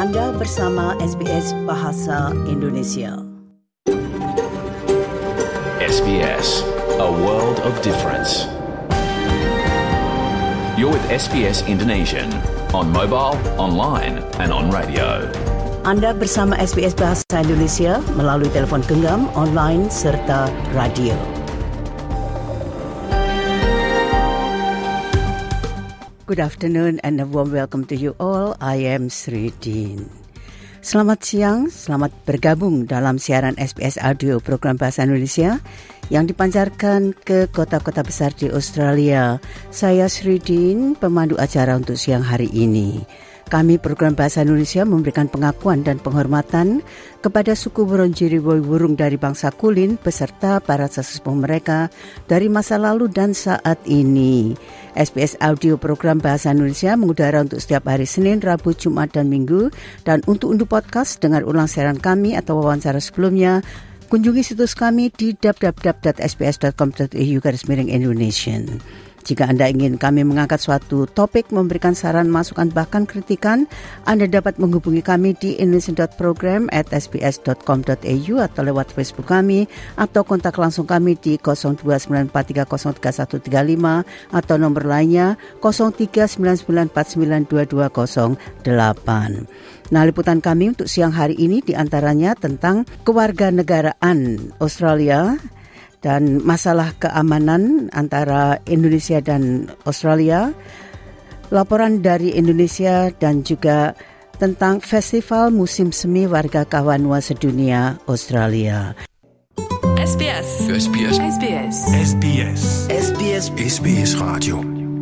Anda bersama SBS Bahasa Indonesia. SBS, a world of difference. You're with SBS Indonesian on mobile, online and on radio. Anda bersama SBS Bahasa Indonesia melalui telefon genggam, online serta radio. Good afternoon and a warm welcome to you all. I am Sri Dean. Selamat siang, selamat bergabung dalam siaran SBS Audio program Bahasa Indonesia yang dipancarkan ke kota-kota besar di Australia. Saya Sri Dean, pemandu acara untuk siang hari ini. Kami program Bahasa Indonesia memberikan pengakuan dan penghormatan kepada suku Wurundjeri Woi-wurrung dari bangsa Kulin beserta para sesepuh mereka dari masa lalu dan saat ini. SBS Audio program Bahasa Indonesia mengudara untuk setiap hari Senin, Rabu, Jumat, dan Minggu. Dan untuk unduh podcast, dengar ulang siaran kami atau wawancara sebelumnya, kunjungi situs kami di www.sbs.com.au/Indonesian. Jika Anda ingin kami mengangkat suatu topik, memberikan saran, masukan, bahkan kritikan, Anda dapat menghubungi kami di indonesian.program@sbs.com.au atau lewat Facebook kami, atau kontak langsung kami di 0294303135 atau nomor lainnya 0399492208. Nah, liputan kami untuk siang hari ini diantaranya tentang kewarganegaraan Australia dan masalah keamanan antara Indonesia dan Australia, laporan dari Indonesia dan juga tentang Festival Musim Semi Warga Kawanua Sedunia Australia. SBS. SBS. SBS. SBS. SBS. SBS Radio.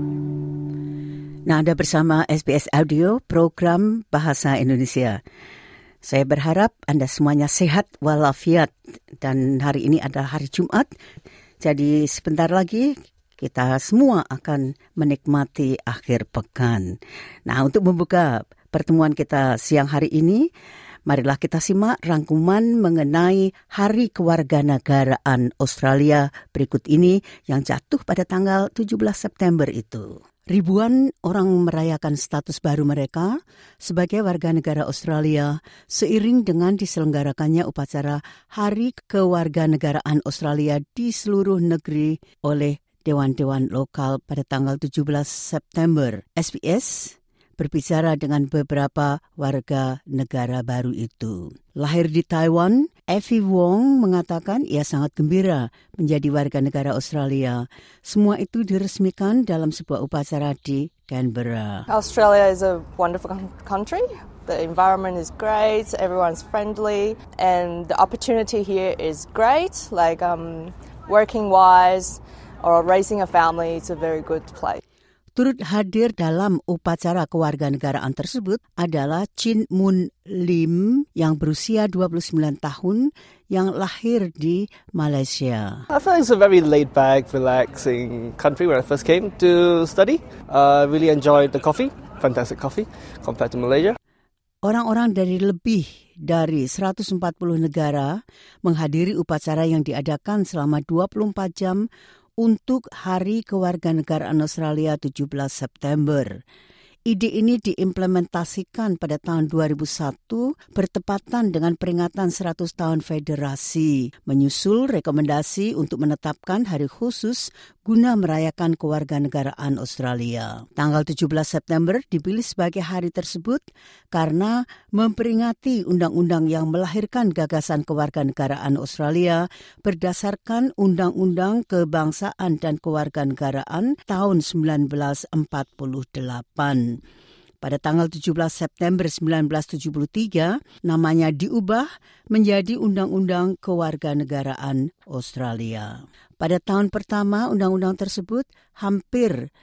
Nah, Anda bersama SBS Audio, program Bahasa Indonesia. Saya berharap Anda semuanya sehat walafiat dan hari ini adalah hari Jumat. Jadi sebentar lagi kita semua akan menikmati akhir pekan. Nah, untuk membuka pertemuan kita siang hari ini, marilah kita simak rangkuman mengenai Hari Kewarganegaraan Australia berikut ini yang jatuh pada tanggal 17 September itu. Ribuan orang merayakan status baru mereka sebagai warga negara Australia seiring dengan diselenggarakannya upacara Hari Kewarganegaraan Australia di seluruh negeri oleh dewan-dewan lokal pada tanggal 17 September. SBS berbicara dengan beberapa warga negara baru itu. Lahir di Taiwan, Effie Wong mengatakan ia sangat gembira menjadi warga negara Australia. Semua itu diresmikan dalam sebuah upacara di Canberra. Australia is a wonderful country. The environment is great, everyone's friendly, and the opportunity here is great. Like working-wise or raising a family, it's a very good place. Turut hadir dalam upacara kewarganegaraan tersebut adalah Chin Mun Lim yang berusia 29 tahun yang lahir di Malaysia. I feel it's a very laid-back, relaxing country when I first came to study. Really enjoyed the coffee, fantastic coffee compared to Malaysia. Orang-orang dari lebih dari 140 negara menghadiri upacara yang diadakan selama 24 jam untuk Hari Kewarganegaraan Australia 17 September. Ide ini diimplementasikan pada tahun 2001 bertepatan dengan peringatan 100 tahun federasi, menyusul rekomendasi untuk menetapkan hari khusus guna merayakan kewarganegaraan Australia. Tanggal 17 September dipilih sebagai hari tersebut karena memperingati undang-undang yang melahirkan gagasan kewarganegaraan Australia berdasarkan Undang-Undang Kebangsaan dan Kewarganegaraan tahun 1948. Pada tanggal 17 September 1973, namanya diubah menjadi Undang-Undang Kewarganegaraan Australia. Pada tahun pertama undang-undang tersebut, hampir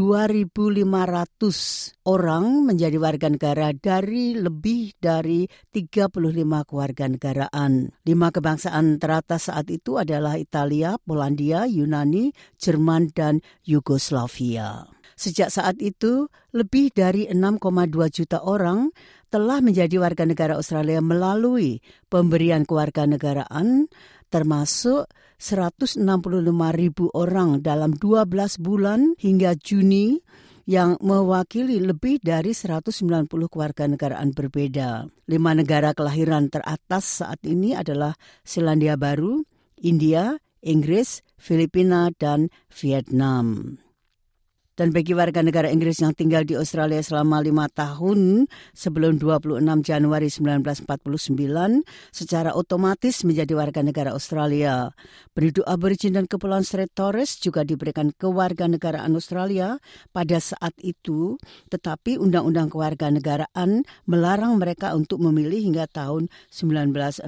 2.500 orang menjadi warga negara dari lebih dari 35 kewarganegaraan. 5 kebangsaan teratas saat itu adalah Italia, Polandia, Yunani, Jerman, dan Yugoslavia. Sejak saat itu, lebih dari 6,2 juta orang telah menjadi warga negara Australia melalui pemberian kewarganegaraan, termasuk 165.000 orang dalam 12 bulan hingga Juni yang mewakili lebih dari 190 kewarganegaraan berbeda. 5 negara kelahiran teratas saat ini adalah Selandia Baru, India, Inggris, Filipina, dan Vietnam. Dan bagi warga negara Inggris yang tinggal di Australia selama 5 tahun sebelum 26 Januari 1949 secara otomatis menjadi warga negara Australia. Penduduk Aborigin dan Kepulauan Strait Torres juga diberikan kewarganegaraan Australia pada saat itu, tetapi Undang-Undang Kewarganegaraan melarang mereka untuk memilih hingga tahun 1962.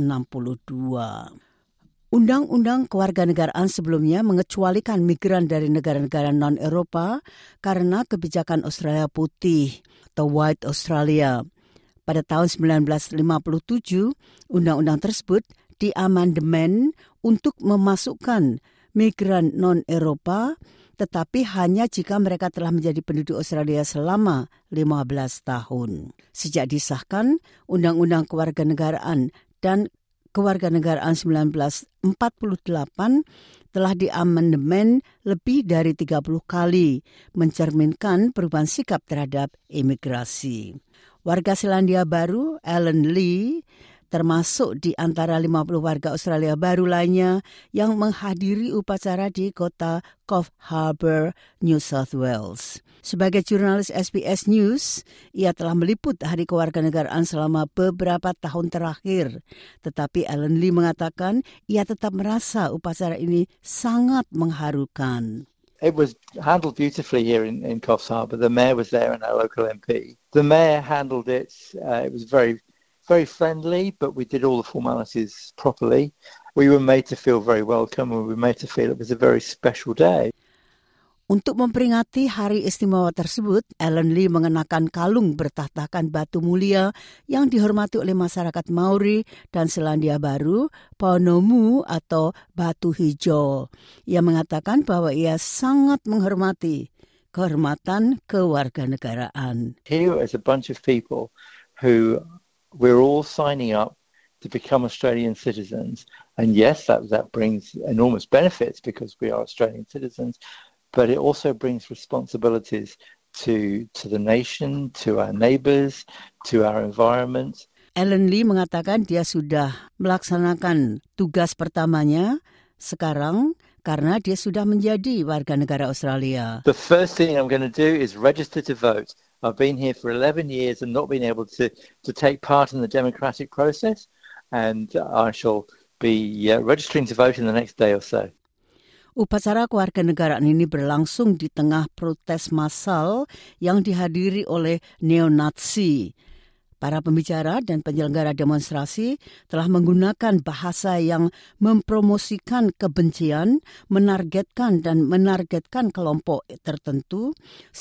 Undang-undang kewarganegaraan sebelumnya mengecualikan migran dari negara-negara non-Eropa karena kebijakan Australia Putih atau White Australia. Pada tahun 1957, undang-undang tersebut diamandemen untuk memasukkan migran non-Eropa, tetapi hanya jika mereka telah menjadi penduduk Australia selama 15 tahun. Sejak disahkan, Undang-Undang Kewarganegaraan dan Kewarganegaraan 1948 telah diamandemen lebih dari 30 kali, mencerminkan perubahan sikap terhadap imigrasi. Warga Selandia Baru, Alan Lee, termasuk di antara 50 warga Australia baru lainnya yang menghadiri upacara di kota Coffs Harbour, New South Wales. Sebagai jurnalis SBS News, ia telah meliput hari kewarganegaraan selama beberapa tahun terakhir. Tetapi Alan Lee mengatakan ia tetap merasa upacara ini sangat mengharukan. It was handled beautifully here in Coffs Harbour. The mayor was there and our local MP. The mayor handled it. It was very friendly, but we did all the formalities properly. We were made to feel very welcome and we were made to feel it was a very special day. Untuk memperingati hari istimewa tersebut, Alan Lee mengenakan kalung bertahtakan batu mulia yang dihormati oleh masyarakat Maori dan Selandia Baru, Ponomu atau batu hijau. Ia mengatakan bahwa ia sangat menghormati kehormatan kewarganegaraan. Here is a bunch of people who we're all signing up to become Australian citizens. And yes, that brings enormous benefits because we are Australian citizens. But it also brings responsibilities to the nation, to our neighbours, to our environment. Alan Lee mengatakan dia sudah melaksanakan tugas pertamanya sekarang karena dia sudah menjadi warga negara Australia. The first thing I'm going to do is register to vote. I've been here for 11 years and not been able to take part in the democratic process, and I shall be registering to vote in the next day or so. Upacara kewarganegaraan ini berlangsung di tengah protes massal yang dihadiri oleh neo-Nazi. Para pembicara dan penyelenggara demonstrasi telah menggunakan bahasa yang mempromosikan kebencian, menargetkan kelompok tertentu,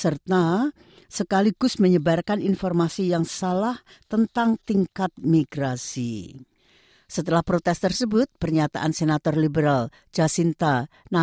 serta sekaligus menyebarkan informasi yang salah tentang tingkat migrasi. Setelah protes tersebut, pernyataan Senator Liberal Jacinta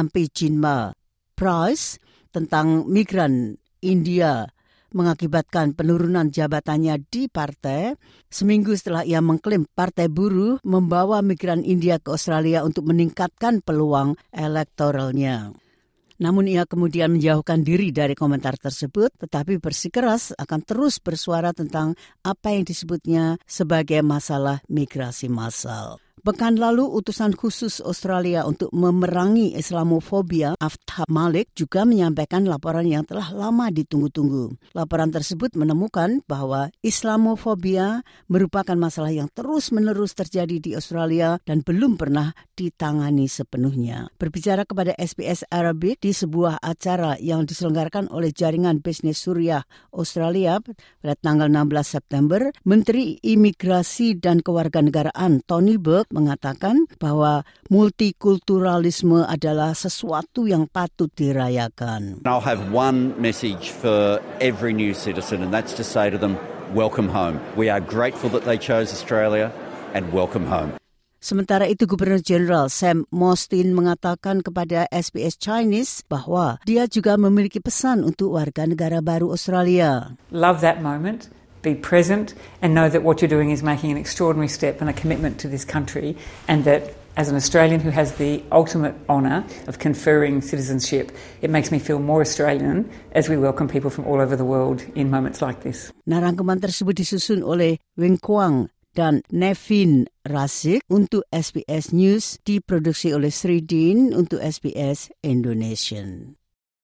Nampijinpa-Price tentang migran India mengakibatkan penurunan jabatannya di partai, seminggu setelah ia mengklaim Partai Buruh membawa migran India ke Australia untuk meningkatkan peluang elektoralnya. Namun ia kemudian menjauhkan diri dari komentar tersebut, tetapi bersikeras akan terus bersuara tentang apa yang disebutnya sebagai masalah migrasi massal. Pekan lalu, utusan khusus Australia untuk memerangi Islamofobia, Aftah Malik, juga menyampaikan laporan yang telah lama ditunggu-tunggu. Laporan tersebut menemukan bahwa Islamofobia merupakan masalah yang terus-menerus terjadi di Australia dan belum pernah ditangani sepenuhnya. Berbicara kepada SBS Arabic di sebuah acara yang diselenggarakan oleh Jaringan Bisnis Suriah Australia pada tanggal 16 September, Menteri Imigrasi dan Kewarganegaraan Tony Burke mengatakan bahwa multikulturalisme adalah sesuatu yang patut dirayakan. I'll have one message for every new citizen, and that's to say to them, welcome home. We are grateful that they chose Australia, and welcome home. Sementara itu, Gubernur Jenderal Sam Mostyn mengatakan kepada SBS Chinese bahwa dia juga memiliki pesan untuk warga negara baru Australia. Love that moment. Be present and know that what you're doing is making an extraordinary step and a commitment to this country, and that As an Australian who has the ultimate honour of conferring citizenship, it makes me feel more Australian as we welcome people from all over the world in moments like this. Rangkuman tersebut disusun oleh Wing Kwang dan Nevin Rasik untuk SBS News, diproduksi oleh Sri Din untuk SBS Indonesian.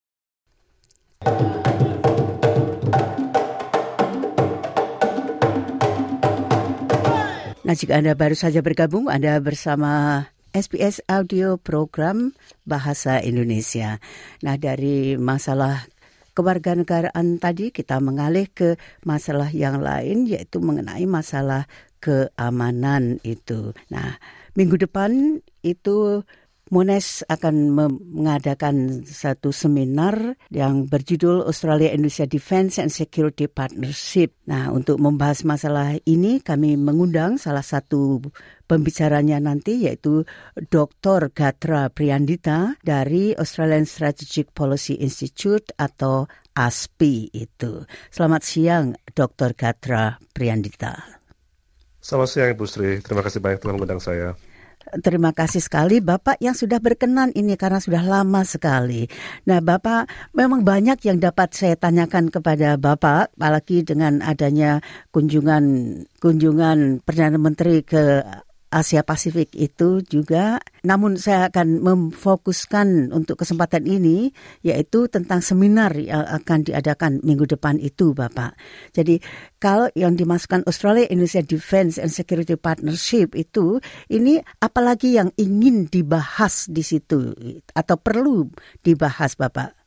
Nah, jika Anda baru saja bergabung, Anda bersama SBS Audio Program Bahasa Indonesia. Nah, dari masalah kewarganegaraan tadi kita mengalih ke masalah yang lain, yaitu mengenai masalah keamanan itu. Nah, minggu depan itu Monash akan mengadakan satu seminar yang berjudul Australia Indonesia Defence and Security Partnership. Nah, untuk membahas masalah ini kami mengundang salah satu pembicaranya nanti, yaitu Dr. Gatra Priyandita dari Australian Strategic Policy Institute atau ASPI itu. Selamat siang, Dr. Gatra Priyandita. Selamat siang, Ibu Sri. Terima kasih banyak telah mengundang saya. Terima kasih sekali Bapak yang sudah berkenan ini karena sudah lama sekali. Nah, Bapak, memang banyak yang dapat saya tanyakan kepada Bapak, apalagi dengan adanya kunjungan Perdana Menteri ke Asia Pasifik itu juga. Namun saya akan memfokuskan untuk kesempatan ini yaitu tentang seminar yang akan diadakan minggu depan itu, Bapak. Jadi kalau yang dimasukkan Australia Indonesia Defence and Security Partnership itu, ini apalagi yang ingin dibahas di situ atau perlu dibahas, Bapak?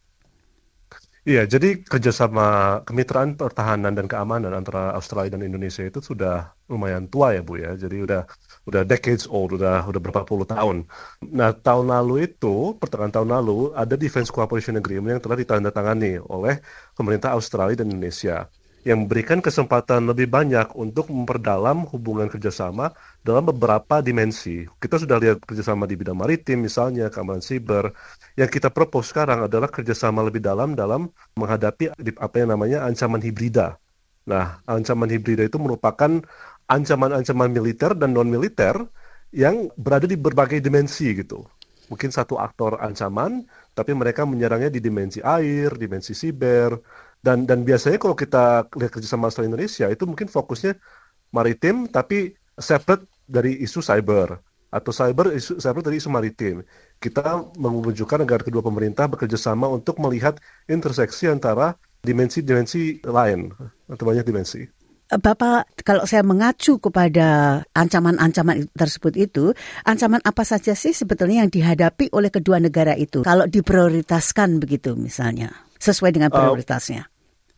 Iya, jadi kerjasama kemitraan pertahanan dan keamanan antara Australia dan Indonesia itu sudah lumayan tua ya, Bu ya. Jadi udah decades old, udah berapa puluh tahun. Nah, pertengahan tahun lalu ada Defence Cooperation Agreement yang telah ditandatangani oleh pemerintah Australia dan Indonesia, yang memberikan kesempatan lebih banyak untuk memperdalam hubungan kerjasama dalam beberapa dimensi. Kita sudah lihat kerjasama di bidang maritim, misalnya keamanan siber. Yang kita propose sekarang adalah kerjasama lebih dalam menghadapi apa yang namanya ancaman hibrida. Nah, ancaman hibrida itu merupakan ancaman-ancaman militer dan non-militer yang berada di berbagai dimensi gitu. Mungkin satu aktor ancaman, tapi mereka menyerangnya di dimensi air, dimensi siber. Dan biasanya kalau kita lihat kerjasama Australia Indonesia itu mungkin fokusnya maritim tapi separate dari isu cyber atau cyber dari isu maritim. Kita menunjukkan agar kedua pemerintah bekerja sama untuk melihat interseksi antara dimensi-dimensi lain atau banyak dimensi. Bapak, kalau saya mengacu kepada ancaman-ancaman tersebut itu, ancaman apa saja sih sebetulnya yang dihadapi oleh kedua negara itu kalau diprioritaskan begitu misalnya, sesuai dengan prioritasnya?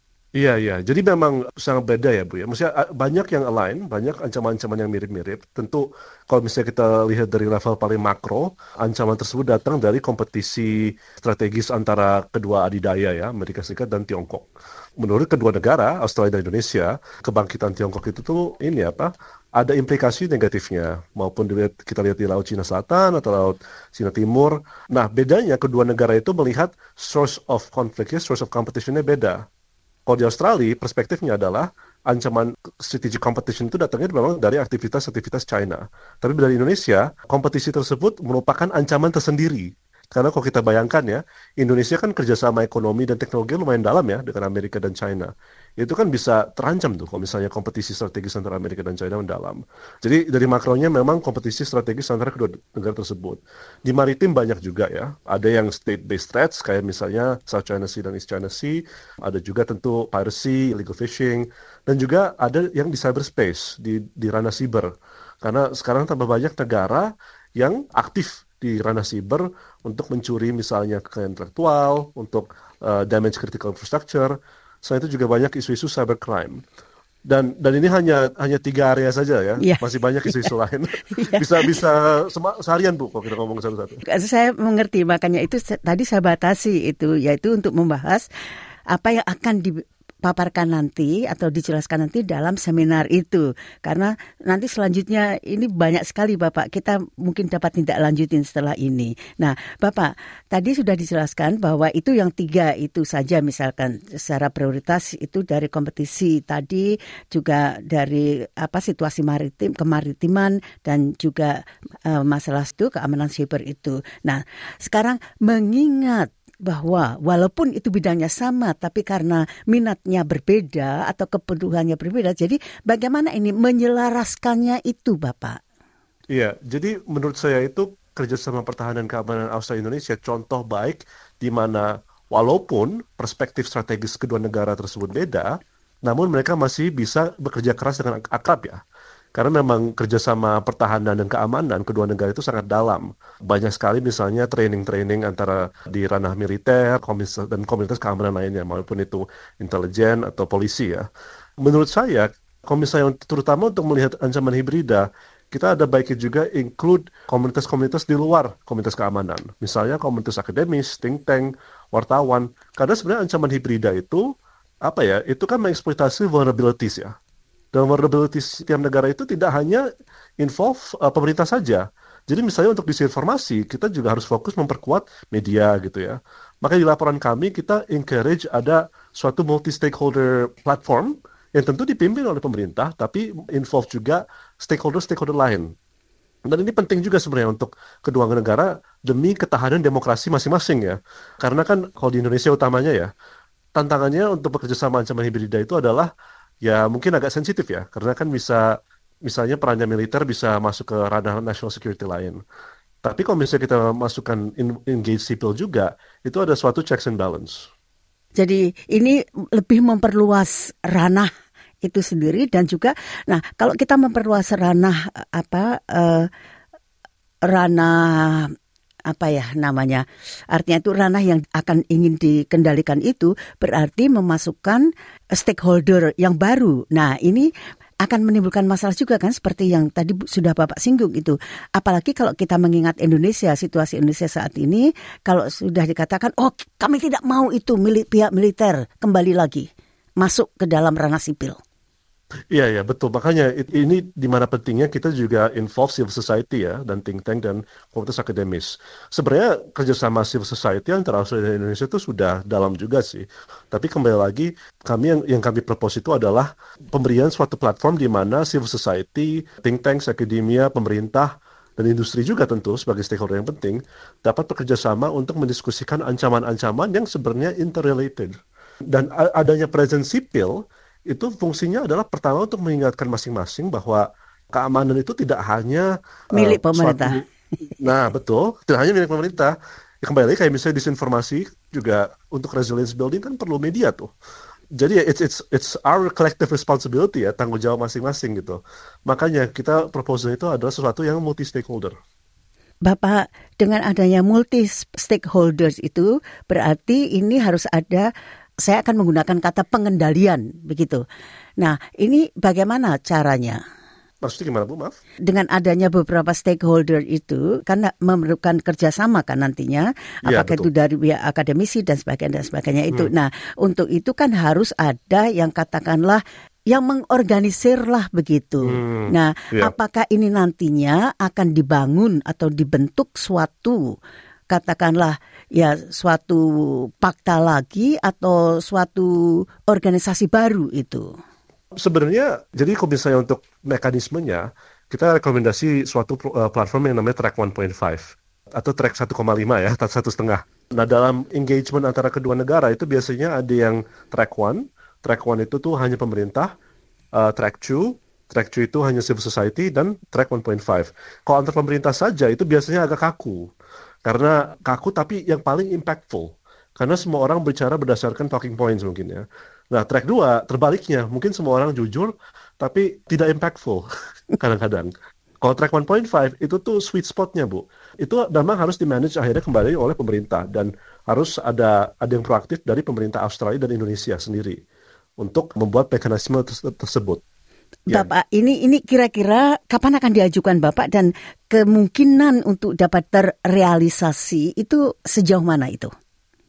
Iya. Jadi memang sangat beda ya, Bu ya. Maksudnya banyak yang align, banyak ancaman-ancaman yang mirip-mirip. Tentu kalau misalnya kita lihat dari level paling makro, ancaman tersebut datang dari kompetisi strategis antara kedua adidaya ya, Amerika Serikat dan Tiongkok. Menurut kedua negara, Australia dan Indonesia, kebangkitan Tiongkok itu tuh ada implikasi negatifnya, maupun kita lihat di Laut Cina Selatan atau Laut Cina Timur. Nah, bedanya kedua negara itu melihat source of conflict-nya, source of competition-nya beda. Kalau di Australia, perspektifnya adalah ancaman strategic competition itu datangnya memang dari aktivitas-aktivitas China. Tapi dari Indonesia, kompetisi tersebut merupakan ancaman tersendiri. Karena kalau kita bayangkan ya, Indonesia kan kerjasama ekonomi dan teknologi lumayan dalam ya dengan Amerika dan China. Itu kan bisa terancam tuh kalau misalnya kompetisi strategis antara Amerika dan China mendalam. Jadi dari makronya memang kompetisi strategis antara kedua negara tersebut. Di maritim banyak juga ya. Ada yang state-based threats kayak misalnya South China Sea dan East China Sea. Ada juga tentu piracy, illegal fishing. Dan juga ada yang di cyberspace, di ranah siber. Karena sekarang tambah banyak negara yang aktif di ranah siber untuk mencuri misalnya kekayaan intelektual, untuk damage critical infrastructure. Selain itu juga banyak isu-isu cybercrime. Dan ini hanya 3 area saja ya. Yeah. Masih banyak isu-isu lain. Bisa seharian Bu kalau kita ngomong satu-satu. Saya mengerti, makanya itu tadi saya batasi itu, yaitu untuk membahas apa yang akan paparkan nanti atau dijelaskan nanti dalam seminar itu. Karena nanti selanjutnya ini banyak sekali Bapak, kita mungkin dapat tidak lanjutin setelah ini. Nah Bapak, tadi sudah dijelaskan bahwa itu yang 3 itu saja misalkan secara prioritas itu dari kompetisi tadi, juga dari situasi kemaritiman dan juga masalah itu keamanan siber itu. Nah sekarang mengingat bahwa walaupun itu bidangnya sama, tapi karena minatnya berbeda atau kebutuhannya berbeda, jadi bagaimana ini menyelaraskannya itu, Bapak? Iya, jadi menurut saya itu kerjasama pertahanan keamanan Australia-Indonesia contoh baik di mana walaupun perspektif strategis kedua negara tersebut beda, namun mereka masih bisa bekerja keras dengan akrab ya. Karena memang kerjasama pertahanan dan keamanan kedua negara itu sangat dalam. Banyak sekali misalnya training-training antara di ranah militer dan komunitas keamanan lainnya, maupun itu intelijen atau polisi ya. Menurut saya, kalau misalnya terutama untuk melihat ancaman hibrida, kita ada baiknya juga include komunitas-komunitas di luar komunitas keamanan. Misalnya komunitas akademis, think tank, wartawan. Karena sebenarnya ancaman hibrida itu, itu kan mengeksploitasi vulnerabilities ya. Dan vulnerabilities tiap negara itu tidak hanya involve pemerintah saja. Jadi misalnya untuk disinformasi, kita juga harus fokus memperkuat media gitu ya. Makanya di laporan kami, kita encourage ada suatu multi-stakeholder platform yang tentu dipimpin oleh pemerintah, tapi involve juga stakeholder lain. Dan ini penting juga sebenarnya untuk kedua negara demi ketahanan demokrasi masing-masing ya. Karena kan kalau di Indonesia utamanya ya, tantangannya untuk bekerja sama ancaman hibrida itu adalah ya mungkin agak sensitif ya, karena kan bisa, misalnya perannya militer bisa masuk ke ranah national security lain. Tapi kalau misalnya kita masukkan engage sipil juga, itu ada suatu checks and balance. Jadi ini lebih memperluas ranah itu sendiri dan juga, nah kalau kita memperluas ranah artinya itu ranah yang akan ingin dikendalikan itu berarti memasukkan stakeholder yang baru. Nah ini akan menimbulkan masalah juga kan, seperti yang tadi sudah Bapak singgung itu. Apalagi kalau kita mengingat Indonesia, situasi Indonesia saat ini, kalau sudah dikatakan kami tidak mau itu pihak militer kembali lagi masuk ke dalam ranah sipil. Iya, betul. Makanya ini di mana pentingnya kita juga involve civil society ya, dan think tank dan komunitas akademis. Sebenarnya kerjasama civil society antara Australia dan Indonesia itu sudah dalam juga sih. Tapi kembali lagi, yang kami propose itu adalah pemberian suatu platform di mana civil society, think tanks, akademia, pemerintah, dan industri juga tentu sebagai stakeholder yang penting dapat bekerja sama untuk mendiskusikan ancaman-ancaman yang sebenarnya interrelated. Dan adanya presence sipil itu fungsinya adalah pertama untuk mengingatkan masing-masing bahwa keamanan itu tidak hanya milik pemerintah. Nah, betul, tidak hanya milik pemerintah. Ya, kembali kayak misalnya disinformasi juga untuk resilience building kan perlu media tuh. Jadi it's our collective responsibility ya, tanggung jawab masing-masing gitu. Makanya kita proposal itu adalah sesuatu yang multi stakeholder. Bapak, dengan adanya multi stakeholders itu berarti ini harus ada, saya akan menggunakan kata pengendalian, begitu. Nah, ini bagaimana caranya? Maksudnya gimana, Bu? Maaf? Dengan adanya beberapa stakeholder itu, karena memerlukan kerjasama kan nantinya, ya, apakah betul. Itu dari pihak akademisi dan sebagainya itu. Nah, untuk itu kan harus ada yang katakanlah, yang mengorganisir lah begitu. Nah, apakah ini nantinya akan dibangun atau dibentuk suatu, katakanlah ya suatu pakta lagi atau suatu organisasi baru itu? Sebenarnya, jadi kalau misalnya untuk mekanismenya, kita rekomendasi suatu platform yang namanya Track 1.5 atau Track 1,5 ya, 1,5. Nah, dalam engagement antara kedua negara itu biasanya ada yang Track 1. Track 1 itu tuh hanya pemerintah, Track 2 itu hanya civil society, dan Track 1.5. Kalau antar pemerintah saja itu biasanya agak kaku. Karena kaku tapi yang paling impactful. Karena semua orang bicara berdasarkan talking points mungkin ya. Nah, track 2 terbaliknya. Mungkin semua orang jujur tapi tidak impactful kadang-kadang. Kalau track 1.5 itu tuh sweet spotnya, Bu. Itu memang harus di-manage akhirnya kembali oleh pemerintah. Dan harus ada yang proaktif dari pemerintah Australia dan Indonesia sendiri untuk membuat mekanisme tersebut. Bapak, ini kira-kira kapan akan diajukan Bapak, dan kemungkinan untuk dapat terrealisasi itu sejauh mana itu?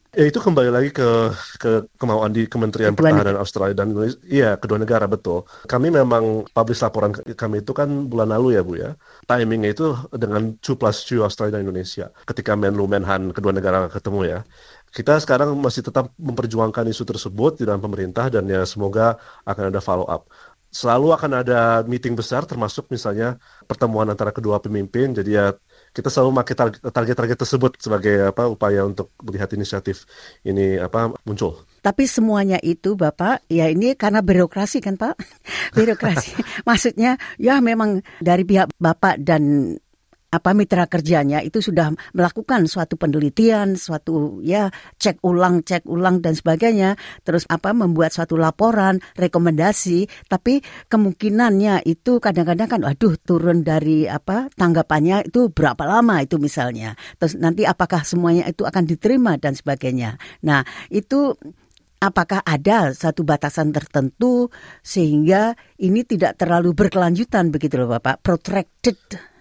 Ya itu kembali lagi ke kemauan di Kementerian Pertahanan Australia dan Indonesia. Iya, kedua negara, betul. Kami memang publish laporan kami itu kan bulan lalu ya Bu ya. Timingnya itu dengan 2+2 Australia dan Indonesia. Ketika Menlu-Menhan kedua negara ketemu ya. Kita sekarang masih tetap memperjuangkan isu tersebut di dalam pemerintah dan ya semoga akan ada follow up. Selalu akan ada meeting besar termasuk misalnya pertemuan antara kedua pemimpin. Jadi ya kita selalu pakai target-target tersebut sebagai upaya untuk melihat inisiatif ini muncul. Tapi semuanya itu Bapak, ya ini karena birokrasi kan Pak? Birokrasi. Maksudnya ya memang dari pihak Bapak dan mitra kerjanya itu sudah melakukan suatu penelitian, suatu ya cek ulang dan sebagainya, terus membuat suatu laporan, rekomendasi, tapi kemungkinannya itu kadang-kadang kan turun dari tanggapannya itu berapa lama itu misalnya. Terus nanti apakah semuanya itu akan diterima dan sebagainya. Nah, itu apakah ada satu batasan tertentu sehingga ini tidak terlalu berkelanjutan begitu loh Bapak, protracted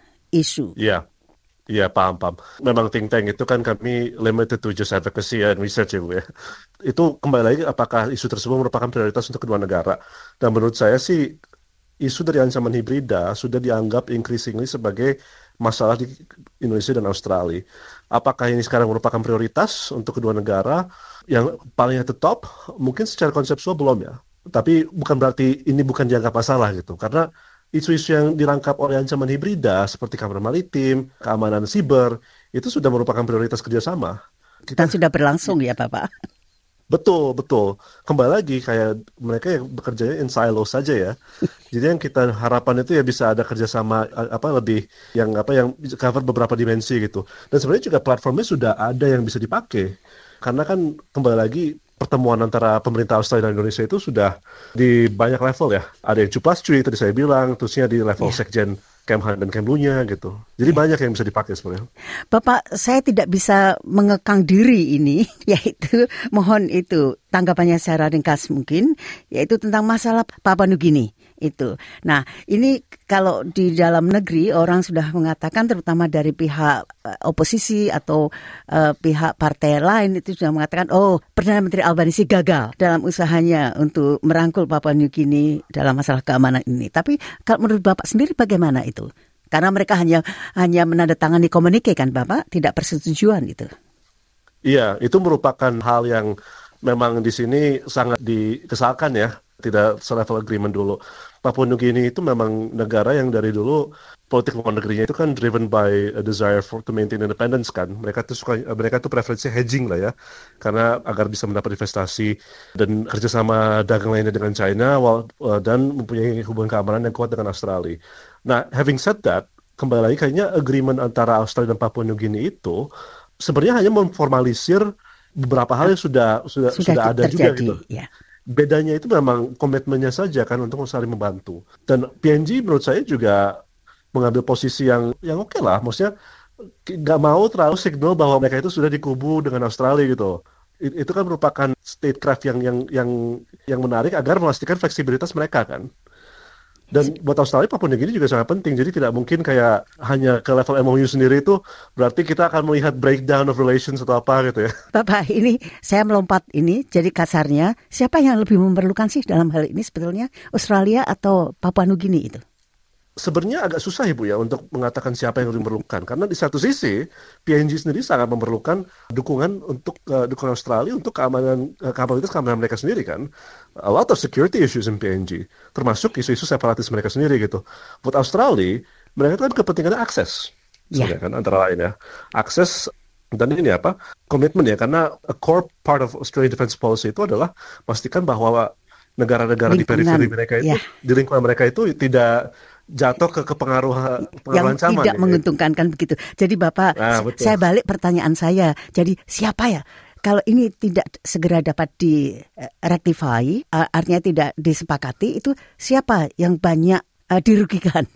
isu. Iya, paham. Memang think tank itu kan kami limited to just advocacy and research ya Bu ya. Itu kembali lagi apakah isu tersebut merupakan prioritas untuk kedua negara. Dan menurut saya sih isu dari ancaman hibrida sudah dianggap increasingly sebagai masalah di Indonesia dan Australia. Apakah ini sekarang merupakan prioritas untuk kedua negara? Yang paling at the top mungkin secara konseptual belum ya. Tapi bukan berarti ini bukan dianggap masalah gitu. Karena isu-isu yang dirangkap oleh ancaman hibrida seperti keamanan maritim, keamanan siber, itu sudah merupakan prioritas kerjasama. Dan sudah berlangsung ya Bapak? Betul. Kembali lagi kayak mereka yang bekerjanya in silo saja ya. Jadi yang kita harapan itu ya bisa ada kerjasama lebih yang cover beberapa dimensi gitu. Dan sebenarnya juga platformnya sudah ada yang bisa dipakai. Karena kan kembali lagi pertemuan antara pemerintah Australia dan Indonesia itu sudah di banyak level ya. Ada yang 2+3 tadi saya bilang, terusnya di level Sekjen Kemhan dan Kemlunya gitu. Jadi banyak yang bisa dipakai sebenarnya. Bapak, saya tidak bisa mengekang diri ini, yaitu mohon itu tanggapannya secara ringkas mungkin, yaitu tentang masalah Papua Nugini itu. Nah, ini kalau di dalam negeri orang sudah mengatakan terutama dari pihak oposisi atau pihak partai lain itu sudah mengatakan Perdana Menteri Albanisi gagal dalam usahanya untuk merangkul Papua Nugini dalam masalah keamanan ini. Tapi kalau menurut Bapak sendiri bagaimana itu? Karena mereka hanya menandatangani komunike kan Bapak, tidak persetujuan itu. Iya, itu merupakan hal yang memang di sini sangat dikesalkan ya. Tidak selevel agreement dulu. Papua Nugini itu memang negara yang dari dulu politik luar negerinya itu kan driven by a desire to maintain independence kan. Mereka tuh preferensi hedging lah ya. Karena agar bisa mendapat investasi dan kerjasama dagang lainnya dengan China dan mempunyai hubungan keamanan yang kuat dengan Australia. Nah, having said that, kembali lagi kayaknya agreement antara Australia dan Papua Nugini itu sebenarnya hanya memformalisir beberapa hal yang sudah ada terjadi, juga gitu. Ya. Bedanya itu memang komitmennya saja kan untuk saling membantu. Dan PNG menurut saya juga mengambil posisi yang oke lah. Maksudnya nggak mau terlalu signal bahwa mereka itu sudah dikubu dengan Australia gitu. Itu kan merupakan statecraft yang menarik agar memastikan fleksibilitas mereka kan. Dan buat Australia, Papua Nugini juga sangat penting. Jadi tidak mungkin kayak hanya ke level MOU sendiri itu berarti kita akan melihat breakdown of relations atau apa gitu ya. Bapak, ini saya melompat ini, jadi kasarnya, siapa yang lebih memerlukan sih dalam hal ini sebetulnya? Australia atau Papua Nugini itu? Sebenarnya agak susah Ibu ya untuk mengatakan siapa yang lebih memerlukan. Karena di satu sisi, PNG sendiri sangat memerlukan dukungan untuk dukungan Australia untuk kapabilitas keamanan mereka sendiri kan. A lot of security issues in PNG, termasuk isu-isu separatis mereka sendiri gitu. Buat Australia, mereka kan kepentingannya akses. Yeah. Kan, antara lain ya. Akses dan ini komitmen ya. Karena a core part of Australian defense policy itu adalah pastikan bahwa negara-negara di periferi mereka itu, di lingkungan mereka itu tidak jatuh ke pengaruh yang ancaman, tidak menguntungkan kan begitu. Jadi Bapak, saya balik pertanyaan saya. Jadi siapa ya? Kalau ini tidak segera dapat direktifai, artinya tidak disepakati, itu siapa yang banyak dirugikan?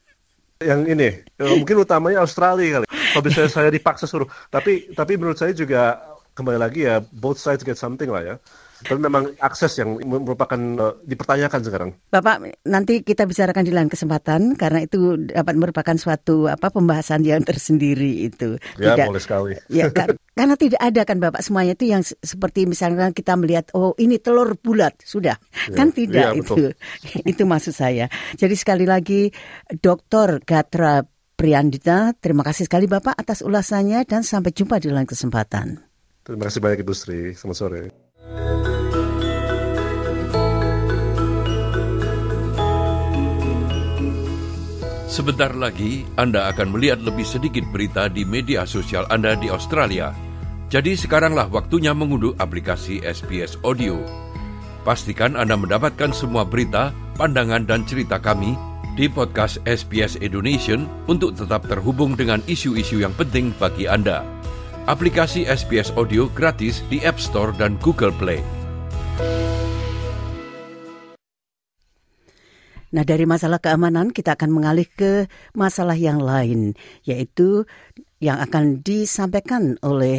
Yang ini, mungkin utamanya Australia kali. Kalau bisa saya dipaksa suruh. Tapi menurut saya juga kembali lagi ya, both sides get something lah ya. Tapi memang akses yang merupakan dipertanyakan sekarang. Bapak, nanti kita bicarakan di lain kesempatan karena itu dapat merupakan suatu pembahasan yang tersendiri itu. Ya, boleh sekali. Ya, karena tidak ada kan Bapak semuanya itu yang seperti misalnya kita melihat ini telur bulat sudah. Ya, kan tidak itu. Itu maksud saya. Jadi sekali lagi Dr. Gatra Priyandita, terima kasih sekali Bapak atas ulasannya dan sampai jumpa di lain kesempatan. Terima kasih banyak Ibu Sri. Selamat sore. Sebentar lagi, Anda akan melihat lebih sedikit berita di media sosial Anda di Australia. Jadi sekaranglah waktunya mengunduh aplikasi SBS Audio. Pastikan Anda mendapatkan semua berita, pandangan dan cerita kami di podcast SBS Indonesia untuk tetap terhubung dengan isu-isu yang penting bagi Anda. Aplikasi SBS Audio gratis di App Store dan Google Play. Nah, dari masalah keamanan kita akan mengalih ke masalah yang lain, yaitu yang akan disampaikan oleh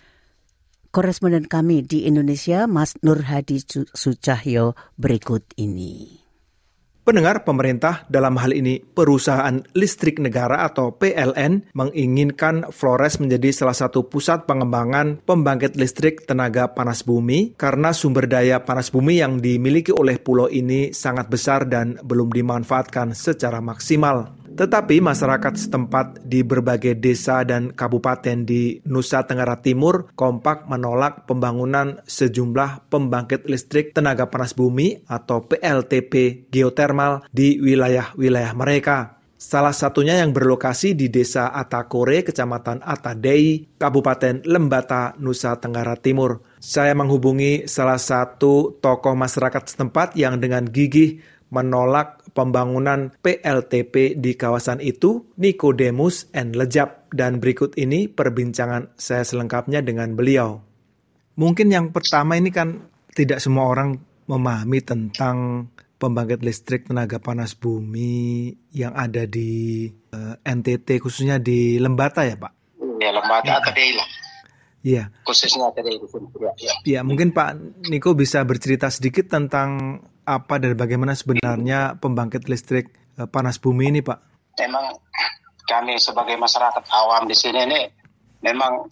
koresponden kami di Indonesia, Mas Nur Hadi Sucahyo berikut ini. Pendengar, pemerintah dalam hal ini Perusahaan Listrik Negara atau PLN menginginkan Flores menjadi salah satu pusat pengembangan pembangkit listrik tenaga panas bumi karena sumber daya panas bumi yang dimiliki oleh pulau ini sangat besar dan belum dimanfaatkan secara maksimal. Tetapi masyarakat setempat di berbagai desa dan kabupaten di Nusa Tenggara Timur kompak menolak pembangunan sejumlah pembangkit listrik tenaga panas bumi atau PLTP geotermal di wilayah-wilayah mereka. Salah satunya yang berlokasi di Desa Atakore, Kecamatan Atadei, Kabupaten Lembata, Nusa Tenggara Timur. Saya menghubungi salah satu tokoh masyarakat setempat yang dengan gigih menolak pembangunan PLTP di kawasan itu, Nikodemus N. Lejap. Dan berikut ini perbincangan saya selengkapnya dengan beliau. Mungkin yang pertama ini kan tidak semua orang memahami tentang pembangkit listrik tenaga panas bumi yang ada di NTT, khususnya di Lembata ya Pak? Ya, Lembata Atadei lah. Iya. Khususnya Atadei. Ya, mungkin Pak Niko bisa bercerita sedikit tentang apa dan bagaimana sebenarnya pembangkit listrik panas bumi ini, Pak? Memang kami sebagai masyarakat awam di sini ini memang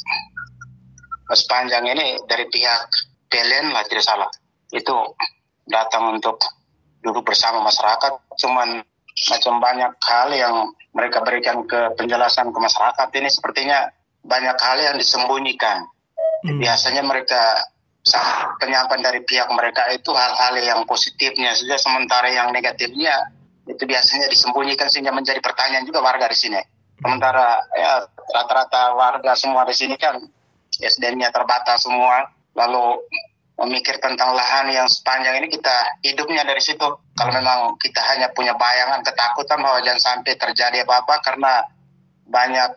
sepanjang ini dari pihak PLN lah tidak salah. Itu datang untuk duduk bersama masyarakat, cuman macam banyak hal yang mereka berikan ke penjelasan ke masyarakat ini sepertinya banyak hal yang disembunyikan. Biasanya mereka penyampaian dari pihak mereka itu hal-hal yang positifnya saja, sementara yang negatifnya itu biasanya disembunyikan sehingga menjadi pertanyaan juga warga di sini. Sementara ya rata-rata warga semua di sini kan SDM-nya terbatas semua, lalu memikir tentang lahan yang sepanjang ini kita hidupnya dari situ. Kalau memang kita hanya punya bayangan ketakutan bahwa jangan sampai terjadi apa-apa karena banyak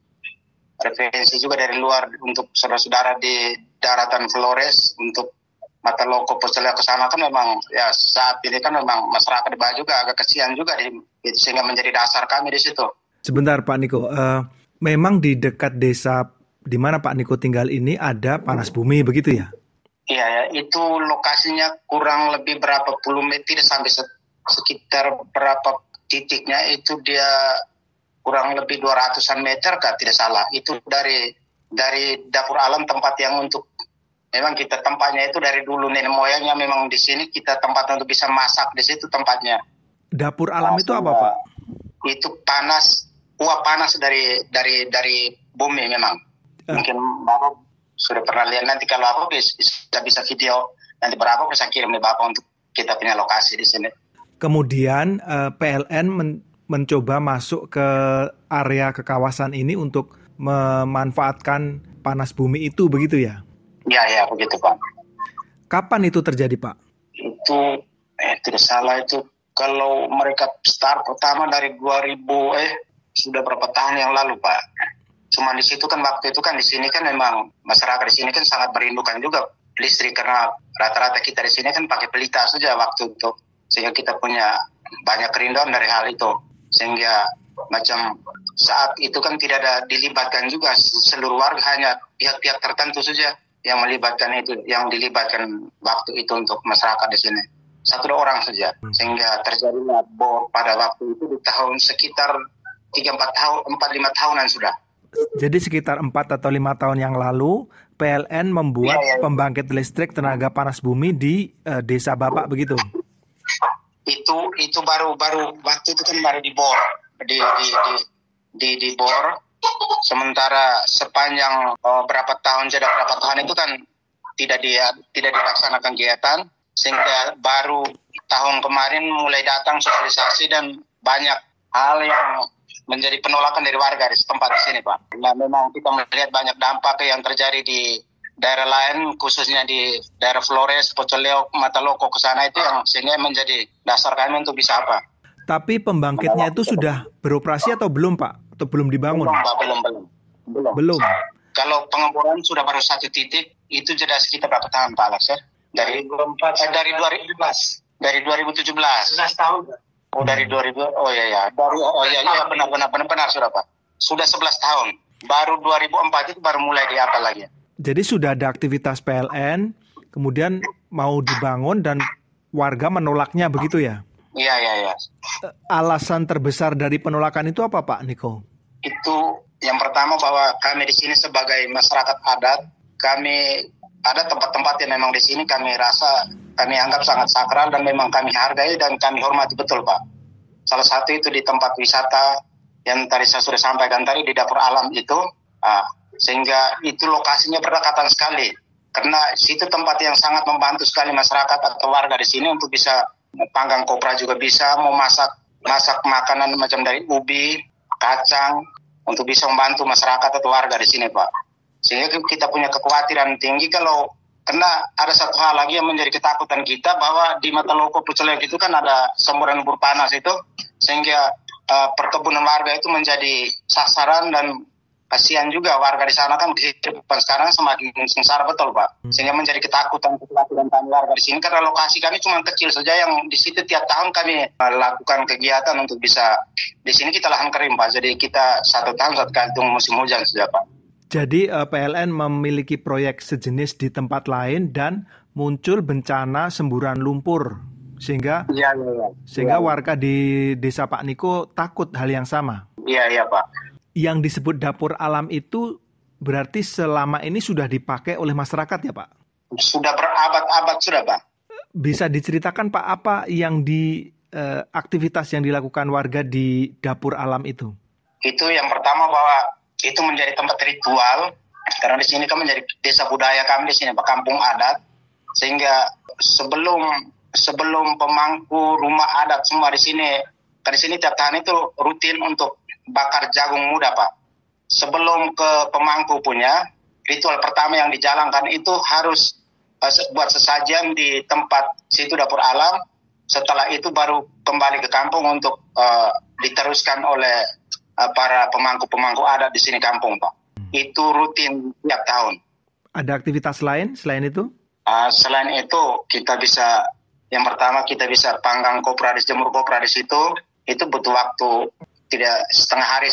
referensi juga dari luar untuk saudara-saudara di daratan Flores untuk mata loko Postelia ke sana kan memang ya saat ini kan memang masyarakat di bawah juga agak kesian juga sehingga menjadi dasar kami di situ. Sebentar Pak Niko, memang di dekat desa di mana Pak Niko tinggal ini ada panas bumi begitu ya? Iya ya, itu lokasinya kurang lebih berapa puluh meter sampai sekitar berapa titiknya itu dia kurang lebih 200-an meter kah tidak salah. Itu dari dapur alam tempat yang untuk memang kita tempatnya itu dari dulu nenek moyangnya memang di sini kita tempat untuk bisa masak di situ tempatnya. Dapur alam itu apa Pak? Itu panas, uap panas dari bumi memang. Mungkin Bapak sudah pernah lihat, nanti kalau apa bisa video nanti berapa bisa kirim nih Bapak untuk kita punya lokasi di sini. Kemudian PLN mencoba masuk ke area ke kawasan ini untuk memanfaatkan panas bumi itu begitu ya? Ya begitu Pak. Kapan itu terjadi Pak? Itu tidak salah itu kalau mereka start pertama dari 2000 sudah berapa tahun yang lalu Pak. Cuma di situ kan waktu itu kan di sini kan memang masyarakat di sini kan sangat merindukan juga listrik karena rata-rata kita di sini kan pakai pelita saja waktu itu sehingga kita punya banyak kerinduan dari hal itu. Sehingga macam saat itu kan tidak ada dilibatkan juga seluruh warga, hanya pihak-pihak tertentu saja. yang dilibatkan waktu itu untuk masyarakat di sini. 1-2 orang saja. Sehingga terjadilah bor pada waktu itu di tahun sekitar 3-4 tahun, 4-5 tahunan sudah. Jadi sekitar 4 atau 5 tahun yang lalu, PLN membuat pembangkit listrik tenaga panas bumi di desa Bapak begitu? Itu baru waktu itu kan baru dibor. Dibor. Sementara sepanjang berapa tahun itu kan tidak dilaksanakan kegiatan, sehingga baru tahun kemarin mulai datang sosialisasi dan banyak hal yang menjadi penolakan dari warga di tempat di sini, Pak. Nah, memang kita melihat banyak dampak yang terjadi di daerah lain, khususnya di daerah Flores, Pocoleo, Mataloko ke sana itu yang sehingga menjadi dasar kami untuk bisa apa. Tapi pembangkitnya itu sudah beroperasi atau belum, Pak? Atau belum dibangun? Belum, Pak, belum. Kalau pengeboran sudah baru 1 titik, itu jeda sekitar berapa tahun, Pak Alex? Dari 2017. Dari 2017. 11 tahun. Oh, dari 2000. Oh iya. Benar sudah, Pak. Sudah 11 tahun. Baru 2004 itu baru mulai di apa lagi. Jadi sudah ada aktivitas PLN, kemudian mau dibangun dan warga menolaknya begitu ya? Iya. Alasan terbesar dari penolakan itu apa, Pak Niko? Itu yang pertama bahwa kami di sini sebagai masyarakat adat, kami ada tempat-tempat yang memang di sini kami rasa kami anggap sangat sakral dan memang kami hargai dan kami hormati betul, Pak. Salah satu itu di tempat wisata yang tadi saya sudah sampaikan tadi di dapur alam itu, sehingga itu lokasinya berdekatan sekali. Karena situ tempat yang sangat membantu sekali masyarakat atau warga di sini untuk bisa panggang kopra juga bisa, mau masak makanan macam dari ubi, kacang, untuk bisa membantu masyarakat atau warga di sini, Pak. Sehingga kita punya kekhawatiran tinggi karena ada satu hal lagi yang menjadi ketakutan kita bahwa di Mataloko Pocoleo itu kan ada semburan lumpur panas itu, sehingga perkebunan warga itu menjadi sasaran dan kasihan juga warga di sana kan kehidupan sekarang semakin sengsara betul, Pak. Sehingga menjadi ketakutan kami warga di sini karena lokasi kami cuma kecil saja yang di situ tiap tahun kami lakukan kegiatan untuk bisa di sini kita lahan kering, Pak. Jadi kita 1 tahun 1 kali tunggu musim hujan saja, Pak. Jadi PLN memiliki proyek sejenis di tempat lain dan muncul bencana semburan lumpur sehingga warga di desa Pak Niko takut hal yang sama. Iya, Pak. Yang disebut dapur alam itu berarti selama ini sudah dipakai oleh masyarakat ya, Pak? Sudah berabad-abad sudah, Pak. Bisa diceritakan, Pak, apa yang aktivitas yang dilakukan warga di dapur alam itu? Itu yang pertama bahwa itu menjadi tempat ritual karena di sini kan menjadi desa budaya kami di sini, Pak, kampung adat. Sehingga sebelum pemangku rumah adat semua di sini tiap tahun itu rutin untuk bakar jagung muda, Pak. Sebelum ke pemangku punya, ritual pertama yang dijalankan itu harus buat sesajen di tempat situ dapur alam. Setelah itu baru kembali ke kampung untuk diteruskan oleh para pemangku adat di sini kampung, Pak. Itu rutin tiap tahun. Ada aktivitas lain selain itu? Selain itu yang pertama kita bisa panggang kopra, jemur kopra di situ. Itu butuh waktu tidak setengah hari,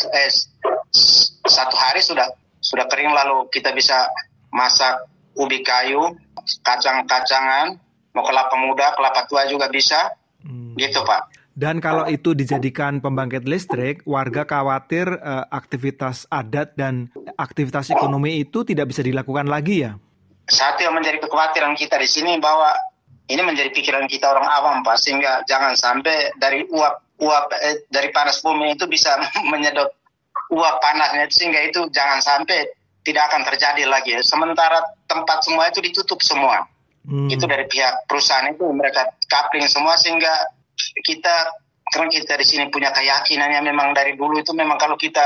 1 hari sudah kering, lalu kita bisa masak ubi kayu, kacang-kacangan, mau kelapa muda, kelapa tua juga bisa, gitu, Pak. Dan kalau itu dijadikan pembangkit listrik, warga khawatir aktivitas adat dan aktivitas ekonomi itu tidak bisa dilakukan lagi ya? Satu yang menjadi kekhawatiran kita di sini bahwa ini menjadi pikiran kita orang awam, Pak, sehingga jangan sampai dari uap dari panas bumi itu bisa menyedot uap panasnya, sehingga itu jangan sampai tidak akan terjadi lagi. Sementara tempat semua itu ditutup semua. Itu dari pihak perusahaan itu mereka coupling semua, sehingga karena kita di sini punya keyakinan yang memang dari dulu itu memang kalau kita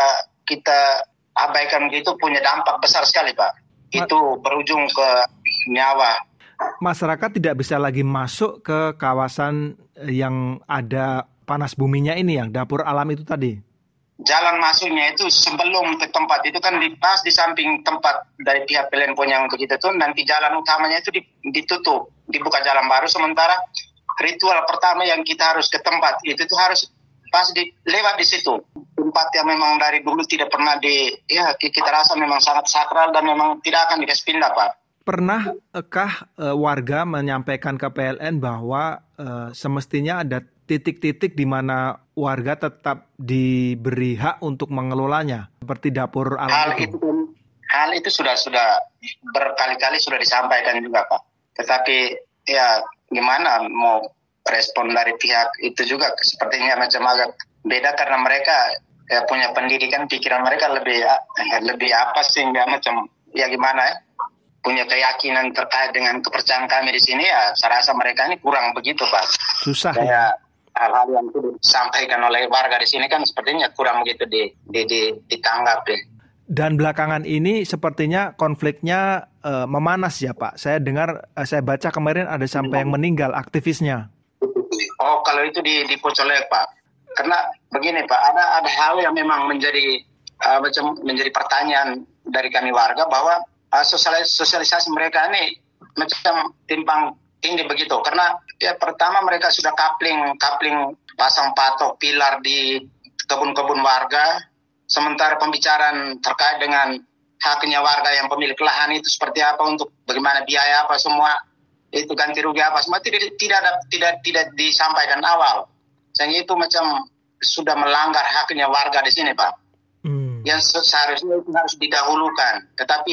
abaikan gitu punya dampak besar sekali, Pak. Itu berujung ke nyawa. Masyarakat tidak bisa lagi masuk ke kawasan yang ada panas buminya ini, yang dapur alam itu tadi. Jalan masuknya itu sebelum ke tempat itu kan pas di samping tempat dari pihak PLN punya untuk kita tuh, nanti jalan utamanya itu ditutup, dibuka jalan baru. Sementara ritual pertama yang kita harus ke tempat itu tuh harus pas lewat di situ. Tempat yang memang dari dulu tidak pernah kita rasa memang sangat sakral dan memang tidak akan dikasih pindah, Pak. Pernahkah warga menyampaikan ke PLN bahwa semestinya ada titik-titik di mana warga tetap diberi hak untuk mengelolanya, seperti dapur alam itu? Hal itu sudah berkali-kali sudah disampaikan juga, Pak. Tetapi ya gimana mau respon dari pihak itu juga sepertinya macam agak beda karena mereka punya pendidikan, pikiran mereka lebih apa sehingga macam ya gimana ya, punya keyakinan terkait dengan kepercayaan kami di sini ya saya rasa mereka ini kurang begitu, Pak. Susah ya. Hal-hal yang disampaikan oleh warga di sini kan sepertinya kurang begitu ditanggapi. Dan belakangan ini sepertinya konfliknya memanas ya, Pak. Saya baca kemarin ada sampai yang meninggal aktivisnya. Oh, kalau itu di Pocolek, Pak. Karena begini, Pak, ada hal yang memang menjadi pertanyaan dari kami warga bahwa sosialisasi mereka ini macam timpang tindih begitu. Karena ya pertama mereka sudah kapling pasang patok pilar di kebun-kebun warga, sementara pembicaraan terkait dengan haknya warga yang pemilik lahan itu seperti apa, untuk bagaimana biaya apa semua, itu ganti rugi apa semua tidak disampaikan awal. Sehingga itu macam sudah melanggar haknya warga di sini, Pak. Yang seharusnya itu harus didahulukan. Tetapi